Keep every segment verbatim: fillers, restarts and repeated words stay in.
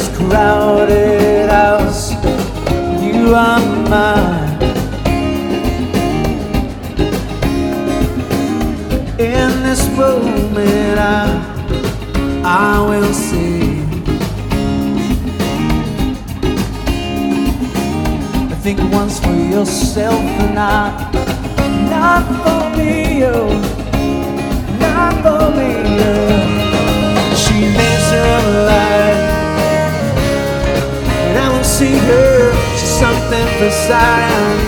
this crowded house, you are mine. In this moment I, I will see. Think once for yourself and not, not for me, oh, not for me, oh. She lives her life, and I will see her. She's something for Zion.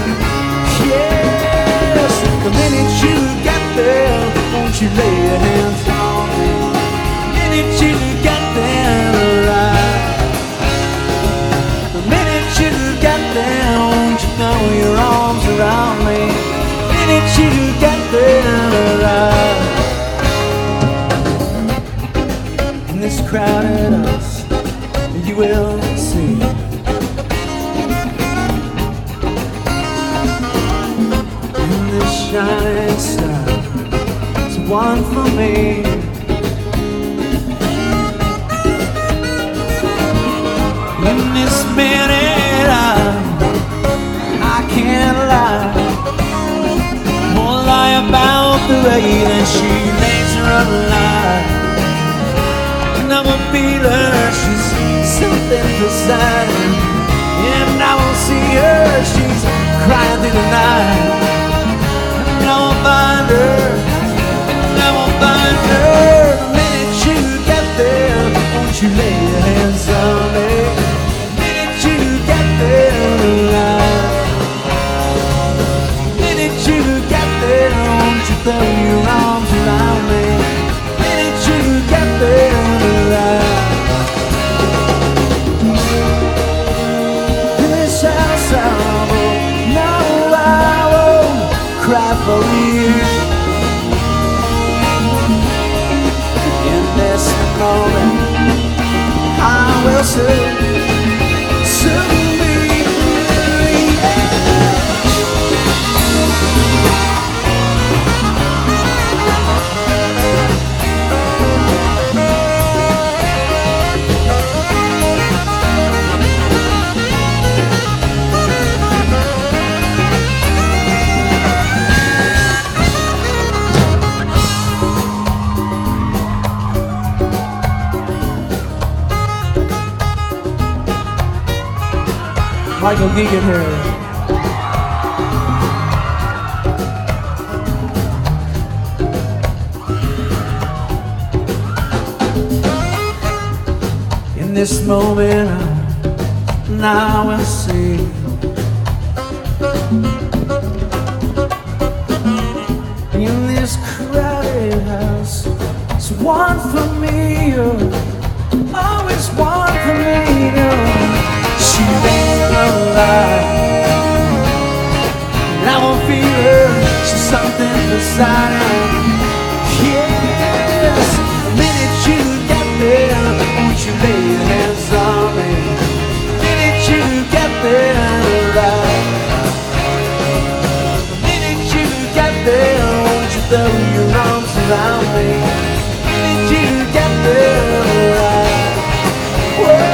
Yes, the minute you get there, won't you lay your hands on me? The minute you get there, right. The minute you get there, won't you throw your arms around me? The minute you get there, right. In this crowded house, you will see. In this shining star, it's one for me. In this minute I, I can't lie, won't lie about the way that she lays her alive. And I will feel her, she's something beside me. And I will see her, she's crying through the night. And I will find her, and I will find her. The minute you get there, won't you lay your hands on me? The minute you get there, alive. The minute you get there, won't you throw your arms around me? The minute you get there, alive. In this house I won't, no I won't cry for you. In this moment I will soon, soon be free. Michael Geegan here. In this moment I now will see. In this crowded house, it's one for me, oh, always one for me, oh. She lays her life, and I won't feel her. She's something beside her. Yes, the minute you get there, won't you lay your hands on me? The minute you get there, right. The minute you get there, won't you throw your arms around me? The minute you get there, right. Whoa.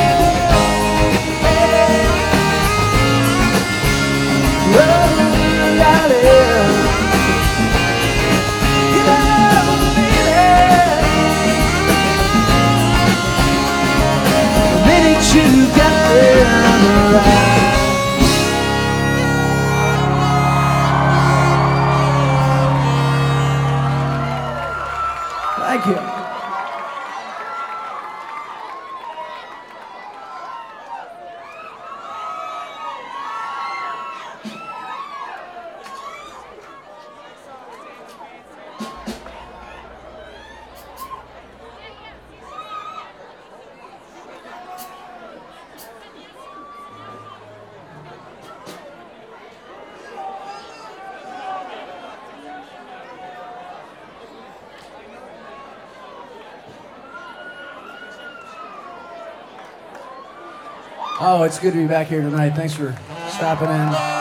You got there right. Thank you. Oh, it's good to be back here tonight. Thanks for stopping in.